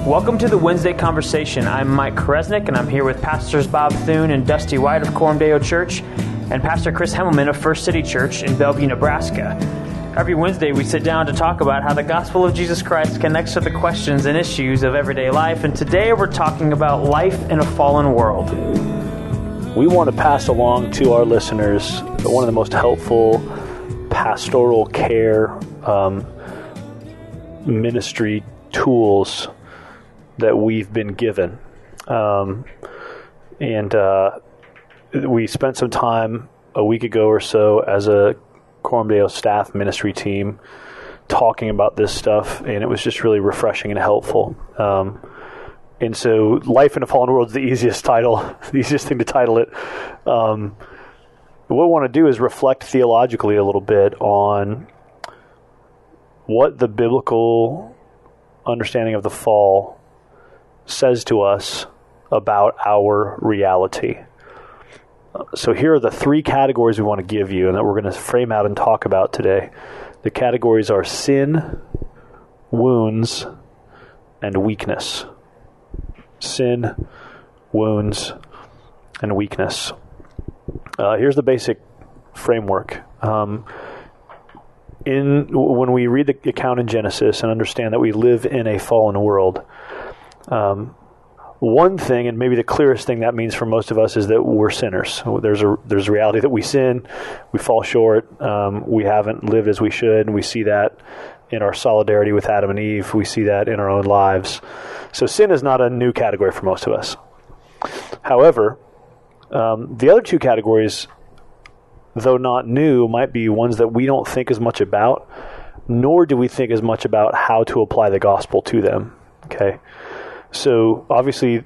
Welcome to the Wednesday Conversation. I'm Mike Kresnick, and I'm here with Pastors Bob Thune and Dusty White of Coram Deo Church, and Pastor Chris Hemmelman of First City Church in Bellevue, Nebraska. Every Wednesday, we sit down to talk about how the gospel of Jesus Christ connects to the questions and issues of everyday life, and today we're talking about life in a fallen world. We want to pass along to our listeners one of the most helpful pastoral care ministry tools that we've been given. We spent some time a week ago or so as a Coram Deo staff ministry team talking about this stuff, and it was just really refreshing and helpful. And so Life in a Fallen World is the easiest thing to title it. What we want to do is reflect theologically a little bit on what the biblical understanding of the fall says to us about our reality. So here are the three categories we want to give you and that we're going to frame out and talk about today. The categories are sin, wounds, and weakness. Sin, wounds, and weakness. Here's the basic framework. When we read the account in Genesis and understand that we live in a fallen world, one thing, and maybe the clearest thing that means for most of us, is that we're sinners. There's a reality that we sin, we fall short, we haven't lived as we should, and we see that in our solidarity with Adam and Eve. We see that in our own lives. So sin is not a new category for most of us. However, the other two categories, though not new, might be ones that we don't think as much about, nor do we think as much about how to apply the gospel to them. Okay? So, obviously,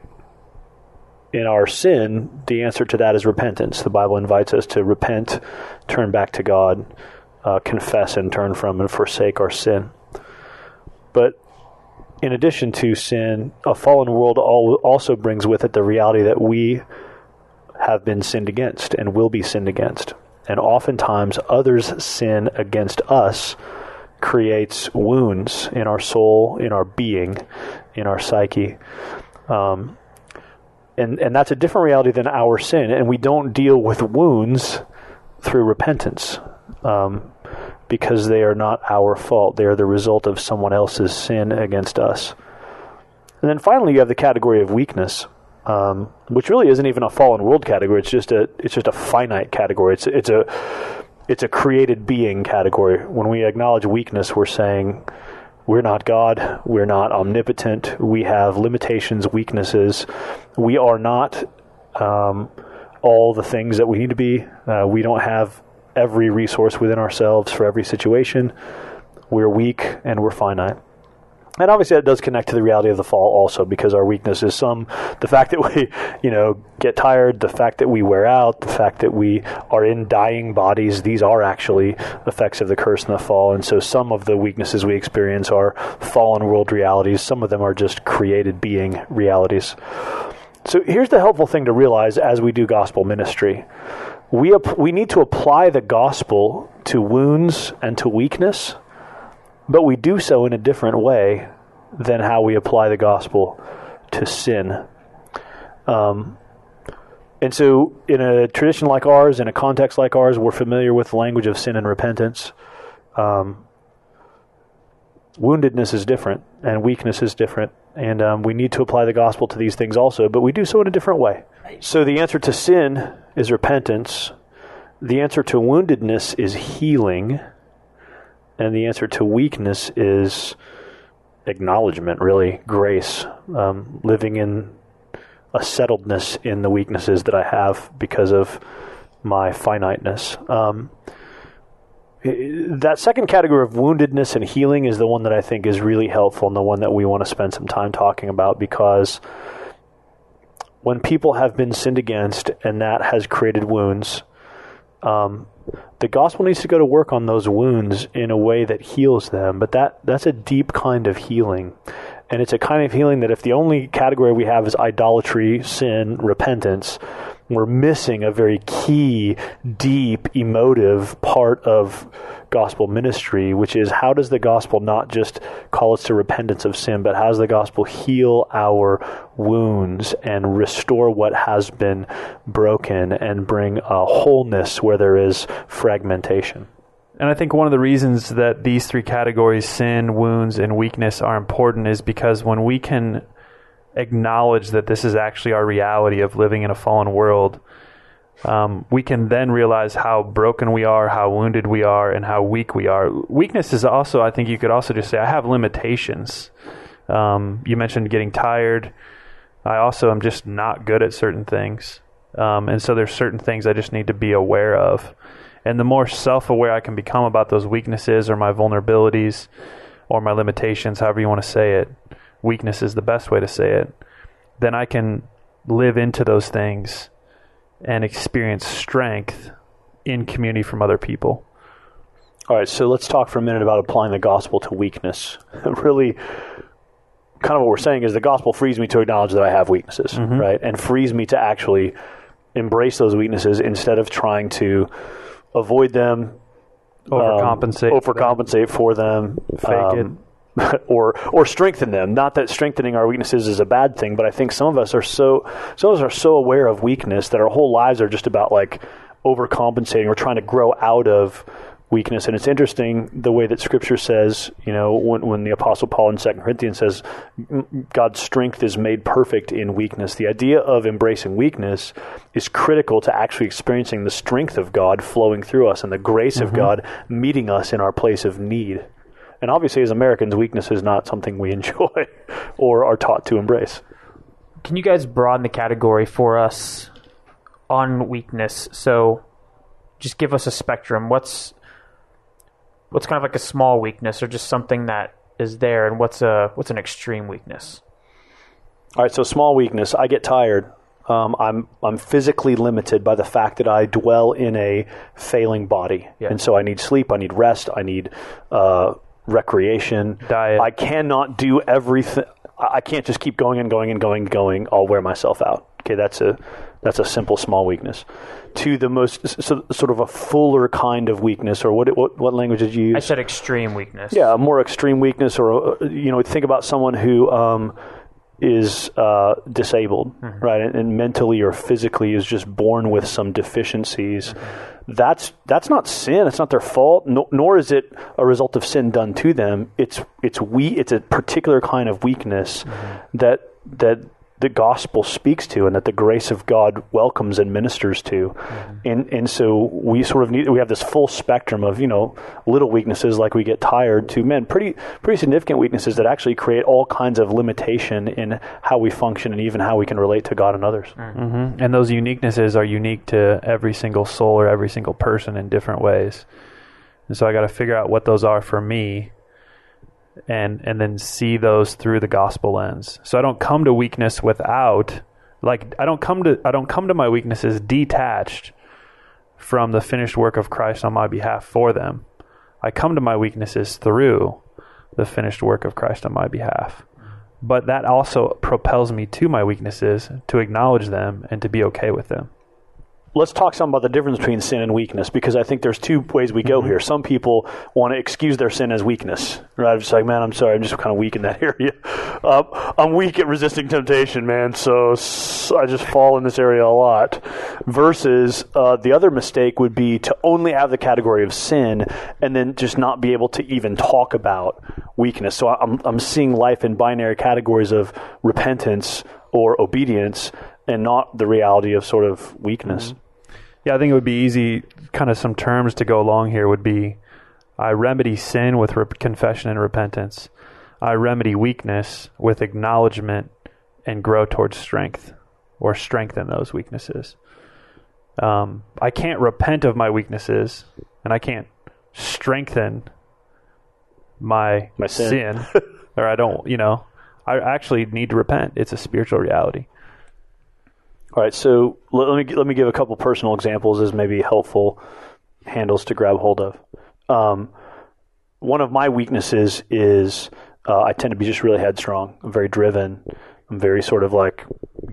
in our sin, the answer to that is repentance. The Bible invites us to repent, turn back to God, confess and turn from and forsake our sin. But in addition to sin, a fallen world also brings with it the reality that we have been sinned against and will be sinned against. And oftentimes, others' sin against us creates wounds in our soul, in our being, in our psyche. And that's a different reality than our sin. And we don't deal with wounds through repentance because they are not our fault. They are the result of someone else's sin against us. And then finally, you have the category of weakness, which really isn't even a fallen world category. It's just a finite category. It's a created being category. When we acknowledge weakness, we're saying we're not God, we're not omnipotent, we have limitations, weaknesses. We are not all the things that we need to be. We don't have every resource within ourselves for every situation. We're weak and we're finite. And obviously that does connect to the reality of the fall also, because our weakness is the fact that we, get tired, the fact that we wear out, the fact that we are in dying bodies. These are actually effects of the curse and the fall. And so some of the weaknesses we experience are fallen world realities. Some of them are just created being realities. So here's the helpful thing to realize as we do gospel ministry. We need to apply the gospel to wounds and to weakness, but we do so in a different way than how we apply the gospel to sin. And so in a tradition like ours, in a context like ours, we're familiar with the language of sin and repentance. Woundedness is different, and weakness is different, and we need to apply the gospel to these things also, but we do so in a different way. So the answer to sin is repentance. The answer to woundedness is healing. And the answer to weakness is acknowledgement, really, grace, living in a settledness in the weaknesses that I have because of my finiteness. That second category of woundedness and healing is the one that I think is really helpful and the one that we want to spend some time talking about, because when people have been sinned against and that has created wounds, the gospel needs to go to work on those wounds in a way that heals them. But that's a deep kind of healing. And it's a kind of healing that if the only category we have is idolatry, sin, repentance, we're missing a very key, deep, emotive part of gospel ministry, which is how does the gospel not just call us to repentance of sin, but how does the gospel heal our wounds and restore what has been broken and bring a wholeness where there is fragmentation? And I think one of the reasons that these three categories, sin, wounds, and weakness, are important is because when we can acknowledge that this is actually our reality of living in a fallen world, we can then realize how broken we are, how wounded we are, and how weak we are. Weakness is also, I think you could also just say, I have limitations. You mentioned getting tired. I also am just not good at certain things. And so there's certain things I just need to be aware of. And the more self-aware I can become about those weaknesses or my vulnerabilities or my limitations, however you want to say it, weakness is the best way to say it, then I can live into those things and experience strength in community from other people. All right, so let's talk for a minute about applying the gospel to weakness. Really, kind of what we're saying is the gospel frees me to acknowledge that I have weaknesses, right? And frees me to actually embrace those weaknesses instead of trying to avoid them, overcompensate for them, fake it. Or strengthen them. Not that strengthening our weaknesses is a bad thing, but I think some of us are so aware of weakness that our whole lives are just about like overcompensating or trying to grow out of weakness. And it's interesting the way that Scripture says, when the Apostle Paul in 2 Corinthians says God's strength is made perfect in weakness. The idea of embracing weakness is critical to actually experiencing the strength of God flowing through us and the grace of God meeting us in our place of need. And obviously, as Americans, weakness is not something we enjoy or are taught to embrace. Can you guys broaden the category for us on weakness? So just give us a spectrum. What's kind of like a small weakness or just something that is there, and what's an extreme weakness? All right, so small weakness, I get tired. I'm physically limited by the fact that I dwell in a failing body. Yeah. And so I need sleep, I need rest, I need recreation. Diet. I cannot do everything. I can't just keep going and going and going and going. I'll wear myself out. Okay, that's a simple small weakness. To the most sort of a fuller kind of weakness, or what language did you use? I said extreme weakness. Yeah, a more extreme weakness, or think about someone who is disabled, right, and mentally or physically is just born with some deficiencies. That's not sin. It's not their fault. Nor is it a result of sin done to them. It's a particular kind of weakness that the gospel speaks to, and that the grace of God welcomes and ministers to. And so we sort of we have this full spectrum of, little weaknesses like we get tired, to pretty significant weaknesses that actually create all kinds of limitation in how we function and even how we can relate to God and others. And those uniquenesses are unique to every single soul or every single person in different ways. And so I got to figure out what those are for me, and then see those through the gospel lens. So I don't come to weakness without, I don't come to my weaknesses detached from the finished work of Christ on my behalf for them. I come to my weaknesses through the finished work of Christ on my behalf. But that also propels me to my weaknesses, to acknowledge them and to be okay with them. Let's talk some about the difference between sin and weakness, because I think there's two ways we go here. Some people want to excuse their sin as weakness, right? I'm just like, man, I'm sorry, I'm just kind of weak in that area. I'm weak at resisting temptation, man, so I just fall in this area a lot. Versus the other mistake would be to only have the category of sin and then just not be able to even talk about weakness. So I'm seeing life in binary categories of repentance or obedience, and not the reality of sort of weakness. Yeah, I think it would be easy, kind of some terms to go along here would be, I remedy sin with confession and repentance. I remedy weakness with acknowledgement and grow towards strength, or strengthen those weaknesses. I can't repent of my weaknesses, and I can't strengthen my sin. Or I don't, I actually need to repent. It's a spiritual reality. All right, so let me give a couple personal examples as maybe helpful handles to grab hold of. One of my weaknesses is I tend to be just really headstrong. I'm very driven. I'm very sort of like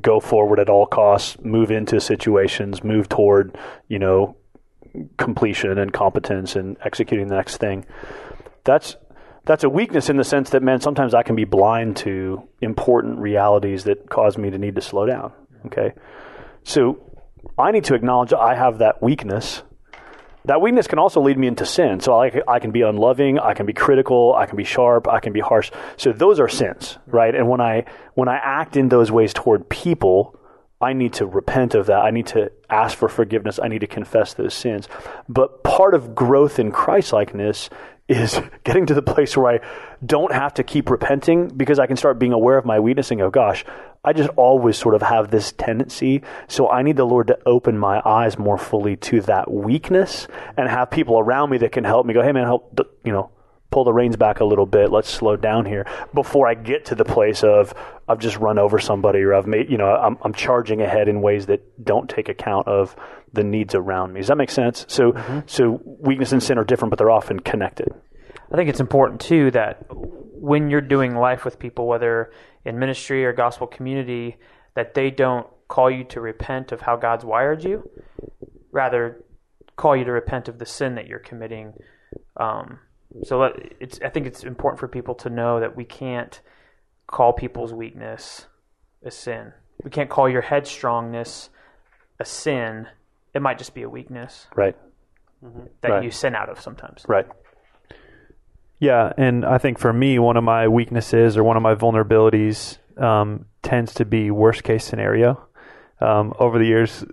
go forward at all costs, move into situations, move toward, completion and competence and executing the next thing. That's a weakness in the sense that, man, sometimes I can be blind to important realities that cause me to need to slow down. Okay. So I need to acknowledge I have that weakness. That weakness can also lead me into sin. So I can be unloving, I can be critical, I can be sharp, I can be harsh. So those are sins, right? And when I act in those ways toward people, I need to repent of that. I need to ask for forgiveness. I need to confess those sins. But part of growth in Christ-likeness is getting to the place where I don't have to keep repenting, because I can start being aware of my weakness and go, gosh, I just always sort of have this tendency. So I need the Lord to open my eyes more fully to that weakness and have people around me that can help me go, hey man, help, pull the reins back a little bit. Let's slow down here before I get to the place of I've just run over somebody, or I've made, I'm charging ahead in ways that don't take account of the needs around me. Does that make sense? So, So weakness and sin are different, but they're often connected. I think it's important too that when you're doing life with people, whether in ministry or gospel community, that they don't call you to repent of how God's wired you, rather call you to repent of the sin that you're committing. I think it's important for people to know that we can't call people's weakness a sin. We can't call your headstrongness a sin. It might just be a weakness. Right. That you sin out of sometimes. Right. Yeah, and I think for me, one of my weaknesses or one of my vulnerabilities tends to be worst case scenario. Over the years,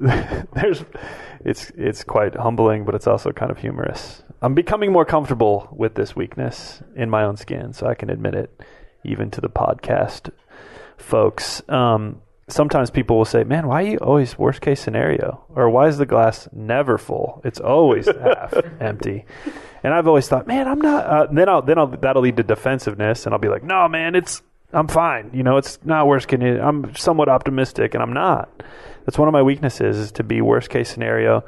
it's quite humbling, but it's also kind of humorous. I'm becoming more comfortable with this weakness in my own skin, so I can admit it, even to the podcast folks. Sometimes people will say, man, why are you always worst case scenario? Or why is the glass never full? It's always half empty. And I've always thought, man, I'm not. That'll lead to defensiveness, and I'll be like, no, man, I'm fine. It's not worst case. I'm somewhat optimistic, and I'm not. That's one of my weaknesses, is to be worst case scenario.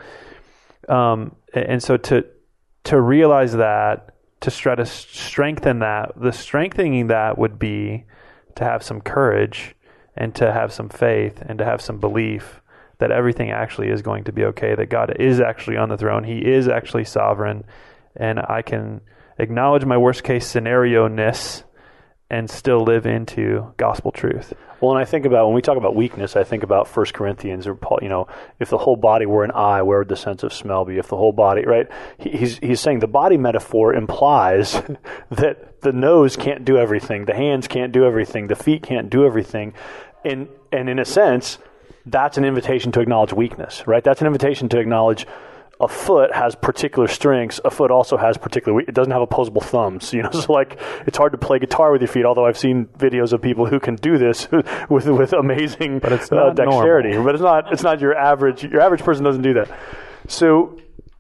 And so to realize that, to try to strengthen that, the strengthening that would be to have some courage and to have some faith and to have some belief that everything actually is going to be okay, that God is actually on the throne. He is actually sovereign. And I can acknowledge my worst case scenario-ness and still live into gospel truth. Well, and I think about, when we talk about weakness, I think about 1 Corinthians, or Paul, if the whole body were an eye, where would the sense of smell be? If the whole body, right? He's saying the body metaphor implies that the nose can't do everything, the hands can't do everything, the feet can't do everything. And in a sense, that's an invitation to acknowledge weakness, right? That's an invitation to acknowledge a foot has particular strengths. A foot also has it doesn't have opposable thumbs, so it's hard to play guitar with your feet, although I've seen videos of people who can do this with amazing dexterity. Normal. But it's not your average person doesn't do that. So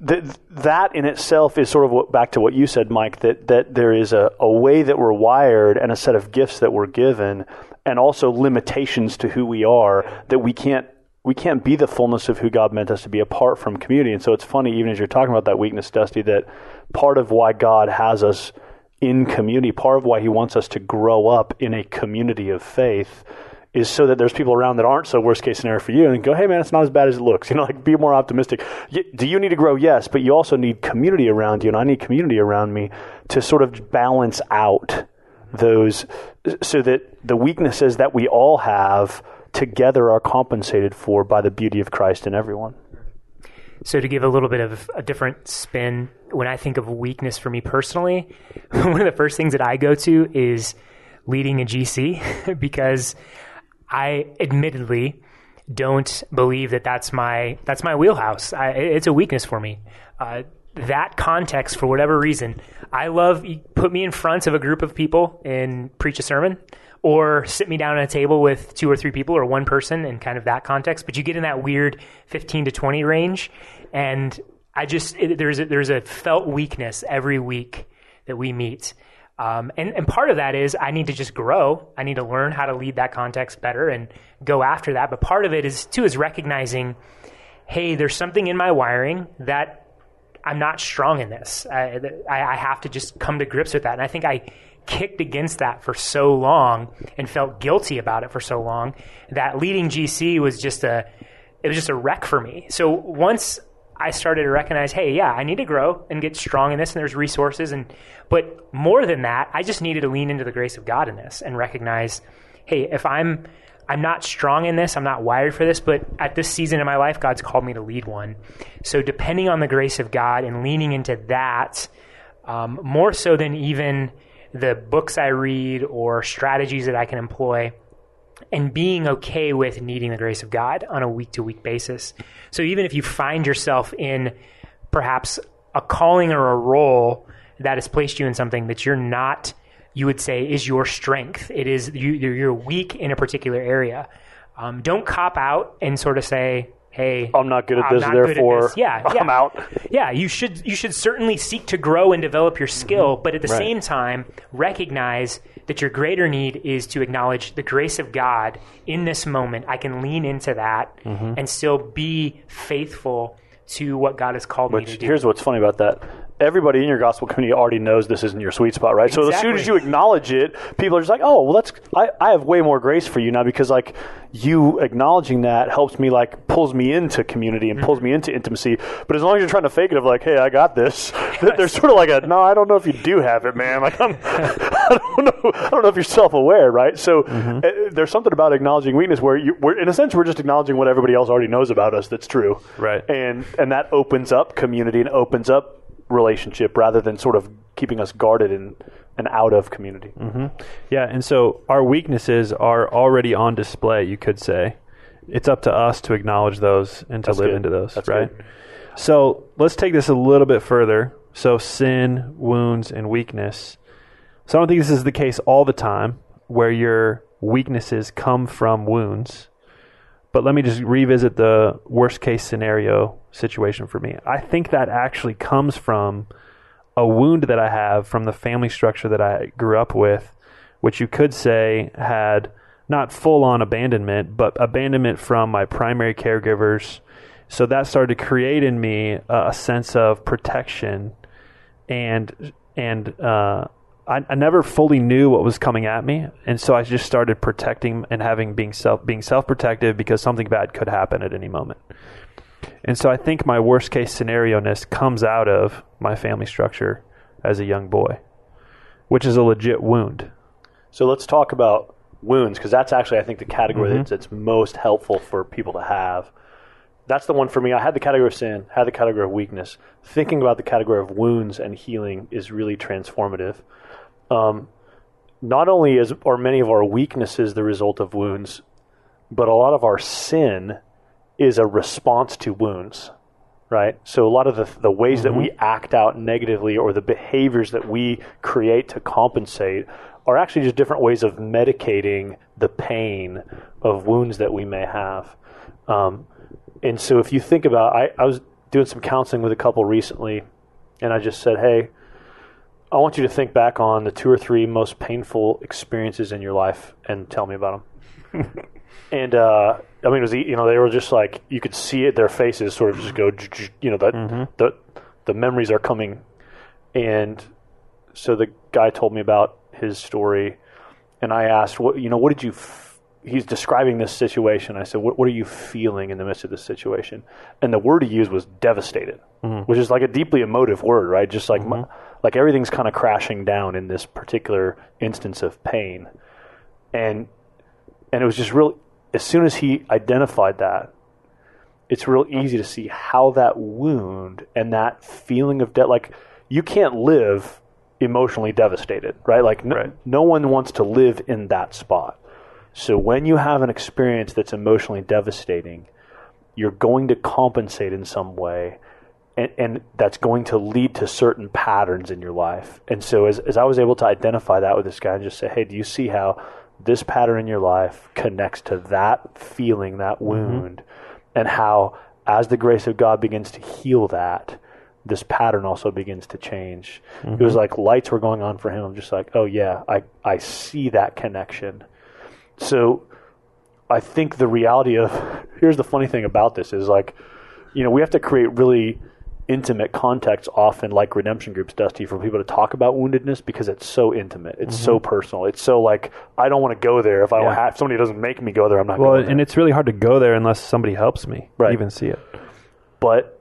that in itself is sort of back to what you said, Mike, that there is a way that we're wired and a set of gifts that we're given, and also limitations to who we are, that we can't be the fullness of who God meant us to be apart from community. And so it's funny, even as you're talking about that weakness, Dusty, that part of why God has us in community, part of why he wants us to grow up in a community of faith, is so that there's people around that aren't so worst case scenario for you, and go, hey man, it's not as bad as it looks. Be more optimistic. Do you need to grow? Yes, but you also need community around you, and I need community around me to sort of balance out those, so that the weaknesses that we all have together are compensated for by the beauty of Christ in everyone. So to give a little bit of a different spin, when I think of weakness for me personally, one of the first things that I go to is leading a GC, because I admittedly don't believe that that's my wheelhouse. It's a weakness for me. That context, for whatever reason, I love, put me in front of a group of people and preach a sermon, or sit me down at a table with 2 or 3 people or one person in kind of that context. But you get in that weird 15 to 20 range, and there's a felt weakness every week that we meet. And part of that is I need to just grow. I need to learn how to lead that context better and go after that. But part of it is recognizing, hey, there's something in my wiring that I'm not strong in this. I have to just come to grips with that. And I think I kicked against that for so long and felt guilty about it for so long that leading GC was just a wreck for me. So once I started to recognize, hey, yeah, I need to grow and get strong in this, and there's resources, but more than that, I just needed to lean into the grace of God in this and recognize, hey, if I'm not strong in this, I'm not wired for this, but at this season in my life, God's called me to lead one. So depending on the grace of God and leaning into that, more so than even the books I read or strategies that I can employ, and being okay with needing the grace of God on a week-to-week basis. So even if you find yourself in perhaps a calling or a role that has placed you in something that you're not, you would say, is your strength. It is you're weak in a particular area. Don't cop out and sort of say, hey, I'm not good at this, therefore I'm out. Yeah, you should certainly seek to grow and develop your skill, but at the same time, recognize that your greater need is to acknowledge the grace of God in this moment. I can lean into that and still be faithful to what God has called me to do. Here's what's funny about that. Everybody in your gospel community already knows this isn't your sweet spot, right? Exactly. So as soon as you acknowledge it, people are just like, oh, well, I have way more grace for you now, because like you acknowledging that helps me, like pulls me into community and pulls me into intimacy. But as long as you're trying to fake it of like, hey, I got this, there's sort of like no, I don't know if you do have it, man. Like I don't know if you're self-aware, right? So there's something about acknowledging weakness where we're in a sense we're just acknowledging what everybody else already knows about us that's true, right? And that opens up community and opens up relationship rather than sort of keeping us guarded and out of community. Yeah, and so our weaknesses are already on display, you could say. It's up to us to acknowledge those and to live into those, That's right? good. So let's take this a little bit further. So sin, wounds, and weakness. So I don't think this is the case all the time where your weaknesses come from wounds. But let me just revisit the worst case scenario situation for me. I think that actually comes from a wound that I have from the family structure that I grew up with, which you could say had not full-on abandonment, but abandonment from my primary caregivers. So that started to create in me a sense of protection, and I never fully knew what was coming at me, and so I just started protecting and being self-protective because something bad could happen at any moment. And so I think my worst case scenario-ness comes out of my family structure as a young boy, which is a legit wound. So let's talk about wounds, because that's actually, I think, the category that's most helpful for people to have. That's the one for me. I had the category of sin, had the category of weakness. Thinking about the category of wounds and healing is really transformative. Not only are many of our weaknesses the result of wounds, but a lot of our sin is a response to wounds, right? So a lot of the ways that we act out negatively or the behaviors that we create to compensate are actually just different ways of medicating the pain of wounds that we may have. And so if you think about, I was doing some counseling with a couple recently, and I just said, hey, I want you to think back on the 2 or 3 most painful experiences in your life and tell me about them. And I mean, it was, they were just like, you could see it, their faces sort of just go, the memories are coming. And so the guy told me about his story, and I asked, what did you he's describing this situation. I said, what are you feeling in the midst of this situation? And the word he used was devastated, which is like a deeply emotive word, right? Just like like everything's kind of crashing down in this particular instance of pain. And it was just real, as soon as he identified that, it's real easy to see how that wound and that feeling of like you can't live emotionally devastated, right? Like no one wants to live in that spot. So when you have an experience that's emotionally devastating, you're going to compensate in some way, and that's going to lead to certain patterns in your life. And so as I was able to identify that with this guy and just say, hey, do you see how this pattern in your life connects to that feeling, that wound, and how as the grace of God begins to heal that, this pattern also begins to change. It was like lights were going on for him. I'm just like, oh yeah, I see that connection. So I think the reality of, here's the funny thing about this is like, we have to create really intimate contexts often, like redemption groups, Dusty, for people to talk about woundedness because it's so intimate. It's so personal. It's so like, I don't want to go there. If I don't have, somebody doesn't make me go there, I'm not going there. And it's really hard to go there unless somebody helps me even see it. But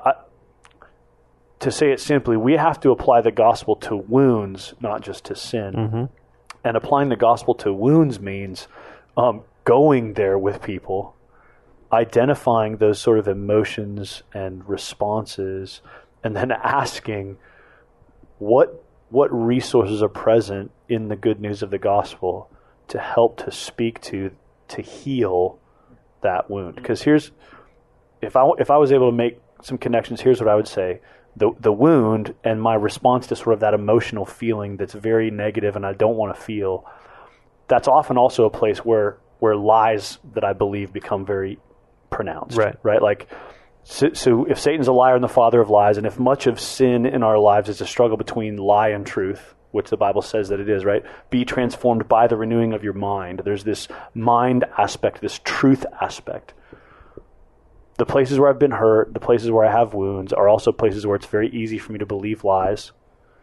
to say it simply, we have to apply the gospel to wounds, not just to sin. And applying the gospel to wounds means going there with people, identifying those sort of emotions and responses, and then asking what resources are present in the good news of the gospel to help to speak to heal that wound. Because if I was able to make some connections, here's what I would say. The wound and my response to sort of that emotional feeling that's very negative and I don't want to feel, that's often also a place where lies that I believe become very pronounced. Right? Like, so if Satan's a liar and the father of lies, and if much of sin in our lives is a struggle between lie and truth, which the Bible says that it is, right? Be transformed by the renewing of your mind. There's this mind aspect, this truth aspect. The places where I've been hurt, the places where I have wounds, are also places where it's very easy for me to believe lies.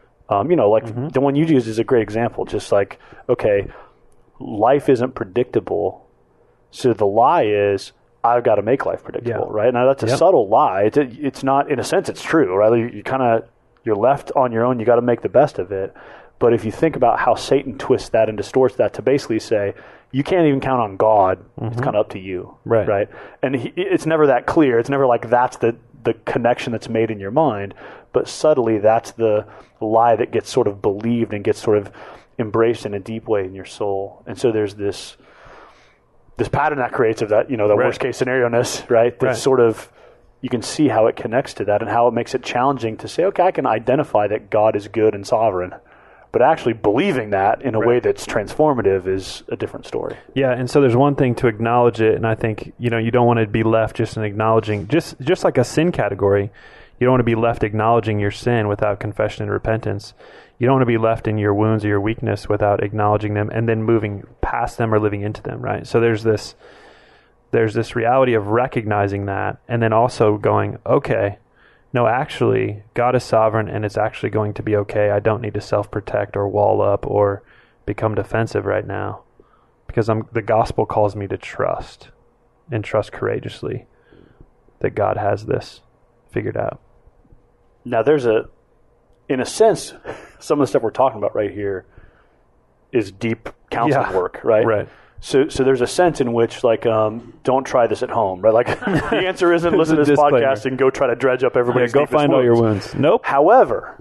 The one you used is a great example. Just like, okay, life isn't predictable, so the lie is I've got to make life predictable, right? Now that's a subtle lie. It's not, in a sense, it's true, right? You're left on your own. You got to make the best of it. But if you think about how Satan twists that and distorts that to basically say, you can't even count on God. It's kind of up to you, right? And it's never that clear. It's never like that's the connection that's made in your mind. But subtly, that's the lie that gets sort of believed and gets sort of embraced in a deep way in your soul. And so there's this pattern that creates of that, the worst case scenario-ness, right? That sort of, you can see how it connects to that and how it makes it challenging to say, okay, I can identify that God is good and sovereign. But actually believing that in a way that's transformative is a different story. Yeah, and so there's one thing to acknowledge it, and I think, you don't want to be left just in acknowledging, just like a sin category, you don't want to be left acknowledging your sin without confession and repentance. You don't want to be left in your wounds or your weakness without acknowledging them and then moving past them or living into them, right? So there's this reality of recognizing that and then also going, okay, no, actually, God is sovereign and it's actually going to be okay. I don't need to self-protect or wall up or become defensive right now because the gospel calls me to trust and trust courageously that God has this figured out. Now, in a sense, some of the stuff we're talking about right here is deep counseling work, right? Right. So there's a sense in which, like, don't try this at home, right? Like, the answer isn't listen to this podcast and go try to dredge up everybody's go find all your wounds. Nope. However,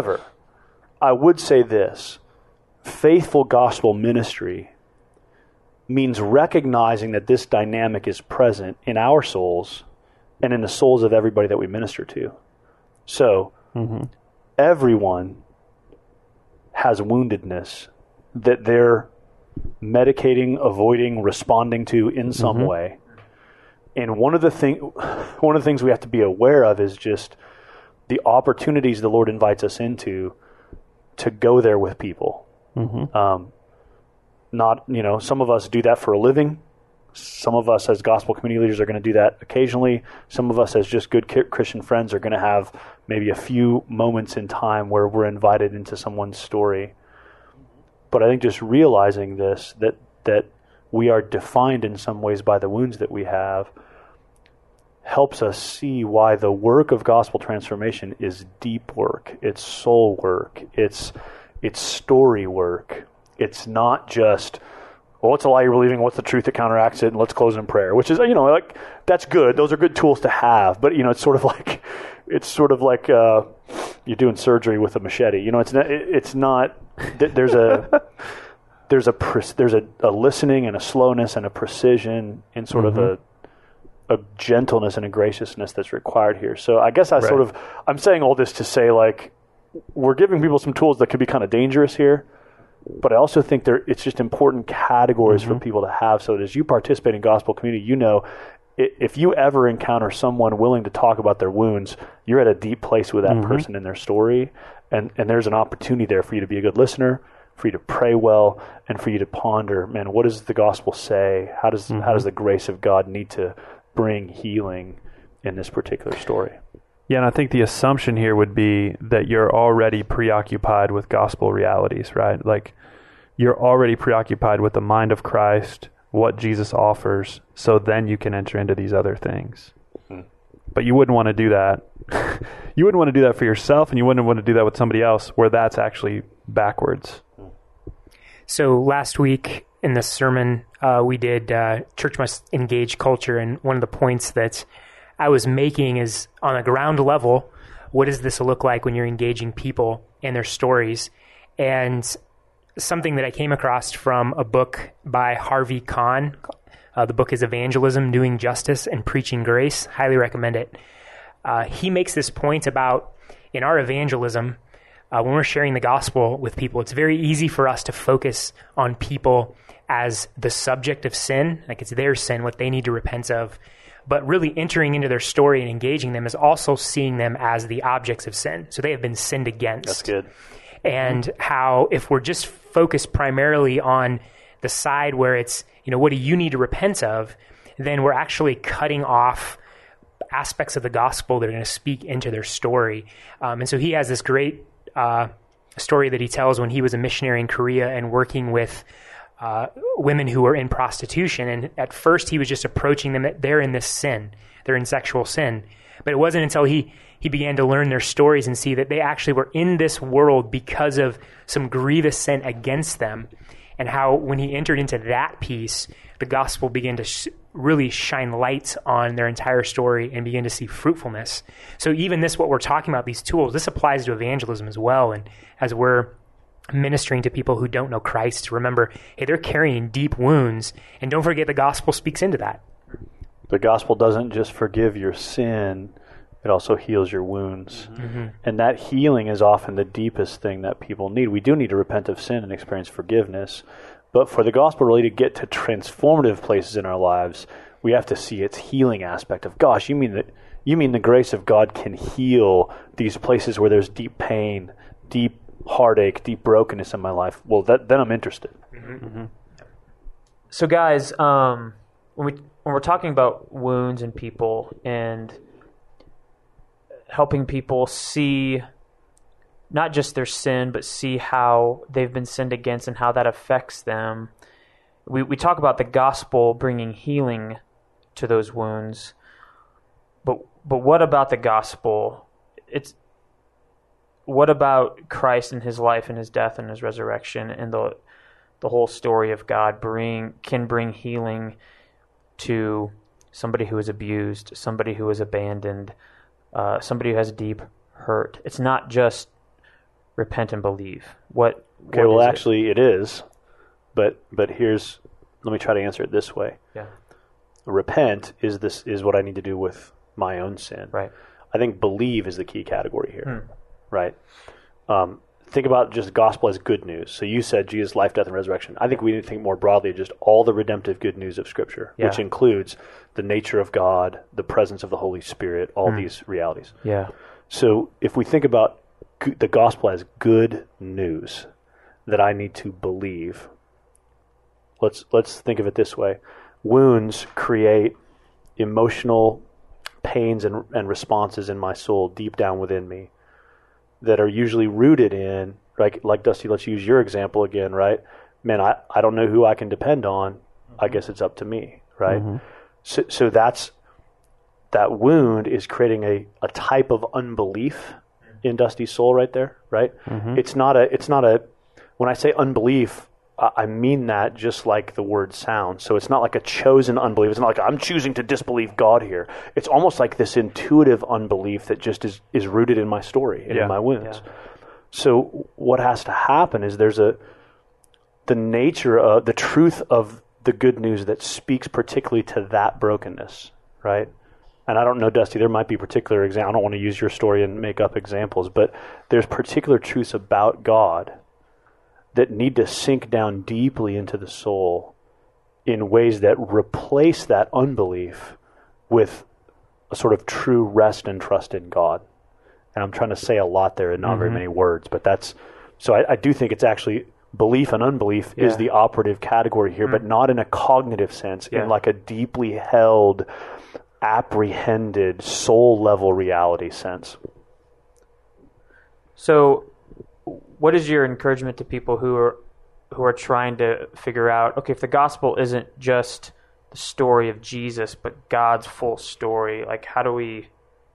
I would say this. Faithful gospel ministry means recognizing that this dynamic is present in our souls and in the souls of everybody that we minister to. So, everyone has woundedness that they're medicating, avoiding, responding to in some way. And one of the things we have to be aware of is just the opportunities the Lord invites us into to go there with people. Some of us do that for a living. Some of us as gospel community leaders are going to do that occasionally. Some of us as just good Christian friends are going to have maybe a few moments in time where we're invited into someone's story. But I think just realizing this, that we are defined in some ways by the wounds that we have, helps us see why the work of gospel transformation is deep work. It's soul work. It's story work. It's not just, what's a lie you're believing? What's the truth that counteracts it? And let's close in prayer, which is, like, that's good. Those are good tools to have. But, it's sort of like you're doing surgery with a machete. It's not. There's a listening and a slowness and a precision and sort of a gentleness and a graciousness that's required here. So I guess I'm saying all this to say, like, we're giving people some tools that could be kind of dangerous here, but I also think it's just important categories for people to have so that as you participate in gospel community, if you ever encounter someone willing to talk about their wounds, you're at a deep place with that person in their story. And there's an opportunity there for you to be a good listener, for you to pray well, and for you to ponder, man, what does the gospel say? How does the grace of God need to bring healing in this particular story? Yeah, and I think the assumption here would be that you're already preoccupied with gospel realities, right? Like, you're already preoccupied with the mind of Christ, what Jesus offers, so then you can enter into these other things. But you wouldn't want to do that. You wouldn't want to do that for yourself, and you wouldn't want to do that with somebody else, where that's actually backwards. So last week in the sermon, we did Church Must Engage Culture, and one of the points that I was making is, on a ground level, what does this look like when you're engaging people and their stories? And something that I came across from a book by Harvey Kahn. The book is Evangelism, Doing Justice and Preaching Grace. Highly recommend it. He makes this point about, in our evangelism, when we're sharing the gospel with people, it's very easy for us to focus on people as the subject of sin, like it's their sin, what they need to repent of. But really entering into their story and engaging them is also seeing them as the objects of sin. So they have been sinned against. That's good. And how if we're just focused primarily on the side where it's, what do you need to repent of, then we're actually cutting off aspects of the gospel that are going to speak into their story. And so he has this great story that he tells when he was a missionary in Korea and working with women who were in prostitution. And at first he was just approaching them that they're in this sin. They're in sexual sin. But it wasn't until he began to learn their stories and see that they actually were in this world because of some grievous sin against them. And how when he entered into that piece, the gospel began to really shine light on their entire story and begin to see fruitfulness. So even this, what we're talking about, these tools, this applies to evangelism as well. And as we're ministering to people who don't know Christ, remember, hey, they're carrying deep wounds. And don't forget, the gospel speaks into that. The gospel doesn't just forgive your sin, it also heals your wounds. Mm-hmm. And that healing is often the deepest thing that people need. We do need to repent of sin and experience forgiveness. But for the gospel really to get to transformative places in our lives, we have to see its healing aspect of, gosh, you mean the grace of God can heal these places where there's deep pain, deep heartache, deep brokenness in my life? Well, then I'm interested. Mm-hmm. Mm-hmm. So guys, when we're talking about wounds in people and helping people see not just their sin, but see how they've been sinned against and how that affects them, we talk about the gospel bringing healing to those wounds. But what about the gospel? What about Christ and his life and his death and his resurrection and the whole story of God can bring healing to somebody who is abused, somebody who is abandoned, somebody who has deep hurt? It's not just repent and believe. What well, actually, it is. But let me try to answer it this way. Yeah. Repent is what I need to do with my own sin. Right. I think believe is the key category here. Right. Think about just gospel as good news. So you said Jesus' life, death, and resurrection. I think we need to think more broadly of just all the redemptive good news of Scripture, which includes the nature of God, the presence of the Holy Spirit, all these realities. Yeah. So if we think about the gospel as good news that I need to believe, let's think of it this way. Wounds create emotional pains and responses in my soul deep down within me that are usually rooted in, like Dusty, let's use your example again, right? Man, I don't know who I can depend on. I guess it's up to me, right? Mm-hmm. So that wound is creating a type of unbelief in Dusty's soul right there, right? Mm-hmm. It's not a, when I say unbelief, I mean that just like the word sounds. So it's not like a chosen unbelief. It's not like I'm choosing to disbelieve God here. It's almost like this intuitive unbelief that just is rooted in my story and in my wounds. Yeah. So what has to happen is there's the nature of the truth of the good news that speaks particularly to that brokenness, right? And I don't know, Dusty, there might be particular examples. I don't want to use your story and make up examples, but there's particular truths about God that need to sink down deeply into the soul in ways that replace that unbelief with a sort of true rest and trust in God. And I'm trying to say a lot there in not very many words, but so I do think it's actually belief and unbelief is the operative category here, but not in a cognitive sense, in like a deeply held apprehended, soul-level reality sense. So what is your encouragement to people who are trying to figure out, okay, if the gospel isn't just the story of Jesus, but God's full story, like how do we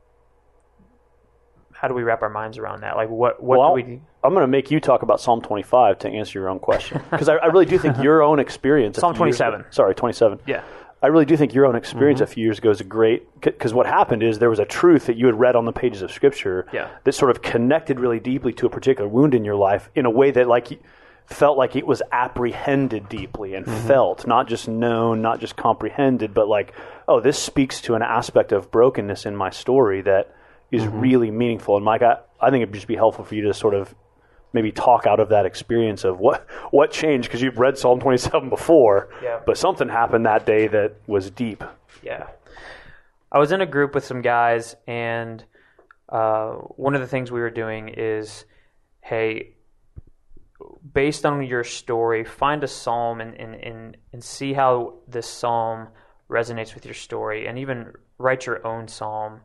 wrap our minds around that? Like what do we... I'm going to make you talk about Psalm 25 to answer your own question. Because I really do think your own experience... Psalm 27. 27. Yeah. I really do think your own experience a few years ago is a great... Because what happened is there was a truth that you had read on the pages of Scripture that sort of connected really deeply to a particular wound in your life in a way that like felt like it was apprehended deeply and felt, not just known, not just comprehended, but like, oh, this speaks to an aspect of brokenness in my story that is really meaningful. And Mike, I think it'd just be helpful for you to sort of maybe talk out of that experience of what changed, because you've read Psalm 27 before, but something happened that day that was deep. Yeah. I was in a group with some guys, and one of the things we were doing is, hey, based on your story, find a psalm and see how this psalm resonates with your story, and even write your own psalm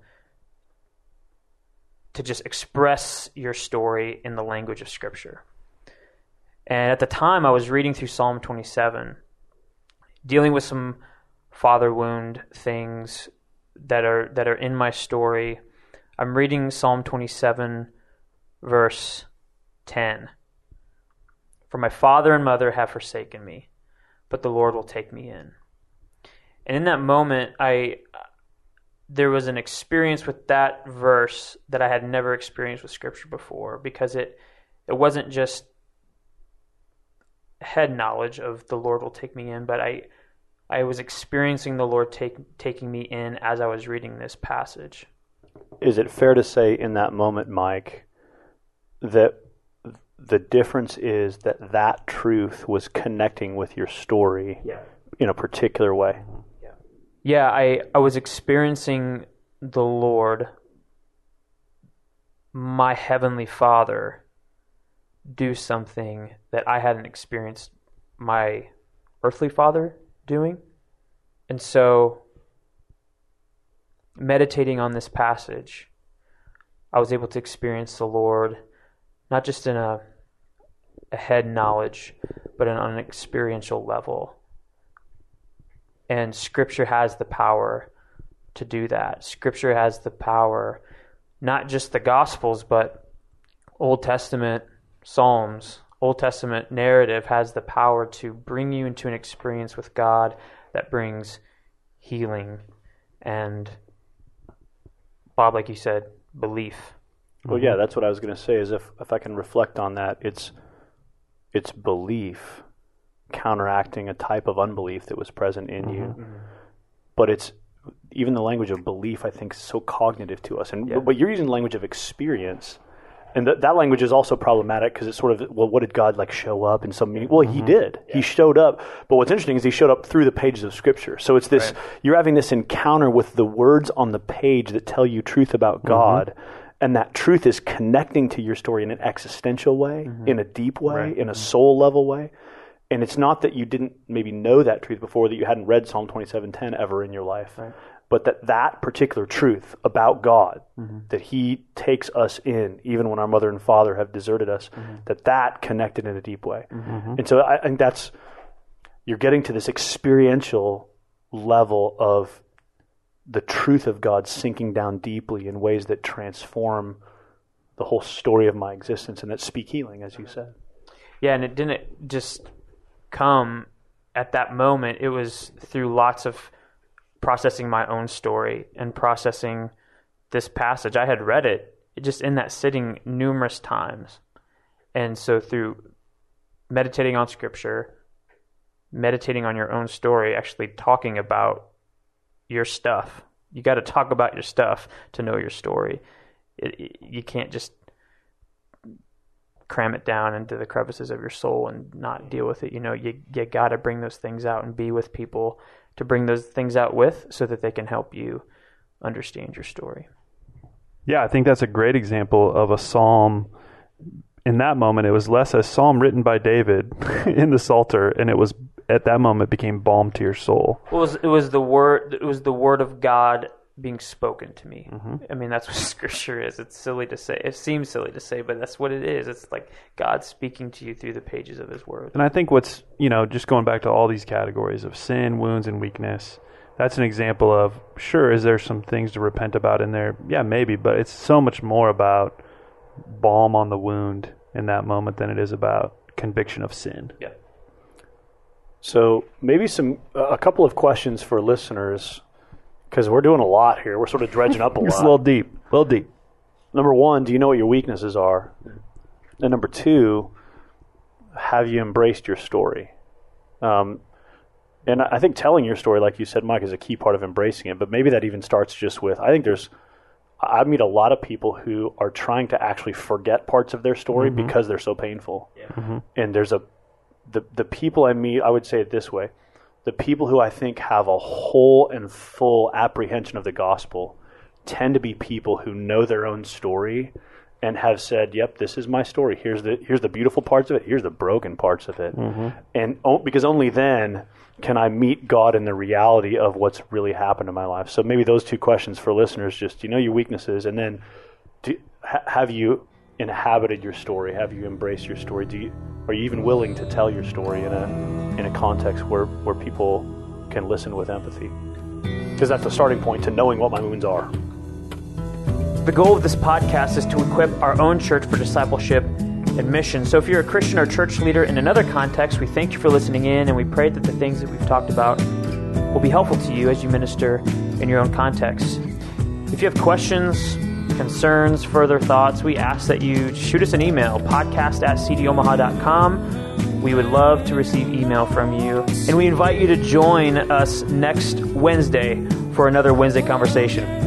to just express your story in the language of Scripture. And at the time, I was reading through Psalm 27, dealing with some father wound things that are in my story. I'm reading Psalm 27, verse 10. For my father and mother have forsaken me, but the Lord will take me in. And in that moment, there was an experience with that verse that I had never experienced with Scripture before, because it wasn't just head knowledge of the Lord will take me in, but I was experiencing the Lord taking me in as I was reading this passage. Is it fair to say in that moment, Mike, that the difference is that truth was connecting with your story in a particular way? Yeah, I was experiencing the Lord, my Heavenly Father, do something that I hadn't experienced my earthly father doing. And so, meditating on this passage, I was able to experience the Lord, not just in a head knowledge, but on an experiential level. And Scripture has the power to do that. Scripture has the power, not just the Gospels, but Old Testament Psalms, Old Testament narrative has the power to bring you into an experience with God that brings healing and, Bob, like you said, belief. Well, yeah, that's what I was going to say, is if I can reflect on that, it's belief counteracting a type of unbelief that was present in you. But it's even the language of belief, I think, is so cognitive to us. But you're using the language of experience, and that language is also problematic because it's sort of, well, what did God like show up in some meaning? Well, He did. He showed up. But what's interesting is He showed up through the pages of Scripture. So it's this, you're having this encounter with the words on the page that tell you truth about God. And that truth is connecting to your story in an existential way, in a deep way, in a soul level way. And it's not that you didn't maybe know that truth before, that you hadn't read Psalm 27:10 ever in your life, but that particular truth about God, that He takes us in, even when our mother and father have deserted us, that connected in a deep way. And so I think you're getting to this experiential level of the truth of God sinking down deeply in ways that transform the whole story of my existence and that speak healing, as you said. Yeah, and it didn't just come at that moment. It was through lots of processing my own story and processing this passage. I had read it just in that sitting numerous times. And so through meditating on Scripture, meditating on your own story, actually talking about your stuff. You got to talk about your stuff to know your story. You can't just cram it down into the crevices of your soul and not deal with it. You got to bring those things out and be with people to bring those things out with, so that they can help you understand your story. Yeah, I think that's a great example of a psalm. In that moment, it was less a psalm written by David in the Psalter, and it was at that moment became balm to your soul. Well, it was the word. It was the word of God being spoken to me. Mm-hmm. I mean, that's what Scripture is. It's silly to say. It seems silly to say, but that's what it is. It's like God speaking to you through the pages of His Word. And I think what's, just going back to all these categories of sin, wounds, and weakness, that's an example of, sure, is there some things to repent about in there? Yeah, maybe, but it's so much more about balm on the wound in that moment than it is about conviction of sin. Yeah. So maybe a couple of questions for listeners, because we're doing a lot here. We're sort of dredging up a lot. It's a little deep. Number one, do you know what your weaknesses are? And number two, have you embraced your story? And I think telling your story, like you said, Mike, is a key part of embracing it. But maybe that even starts just with, I meet a lot of people who are trying to actually forget parts of their story because they're so painful. Yeah. Mm-hmm. And there's the people I meet, I would say it this way, the people who I think have a whole and full apprehension of the gospel tend to be people who know their own story and have said, yep, this is my story. Here's the beautiful parts of it. Here's the broken parts of it. Mm-hmm. And because only then can I meet God in the reality of what's really happened in my life. So maybe those two questions for listeners, just, do you know your weaknesses? And then have you inhabited your story? Have you embraced your story? Are you even willing to tell your story in a context where people can listen with empathy? Because that's the starting point to knowing what my wounds are. The goal of this podcast is to equip our own church for discipleship and mission. So if you're a Christian or church leader in another context, we thank you for listening in, and we pray that the things that we've talked about will be helpful to you as you minister in your own context. If you have questions, concerns, further thoughts, we ask that you shoot us an email, podcast@cdomaha.com. We would love to receive email from you. And we invite you to join us next Wednesday for another Wednesday conversation.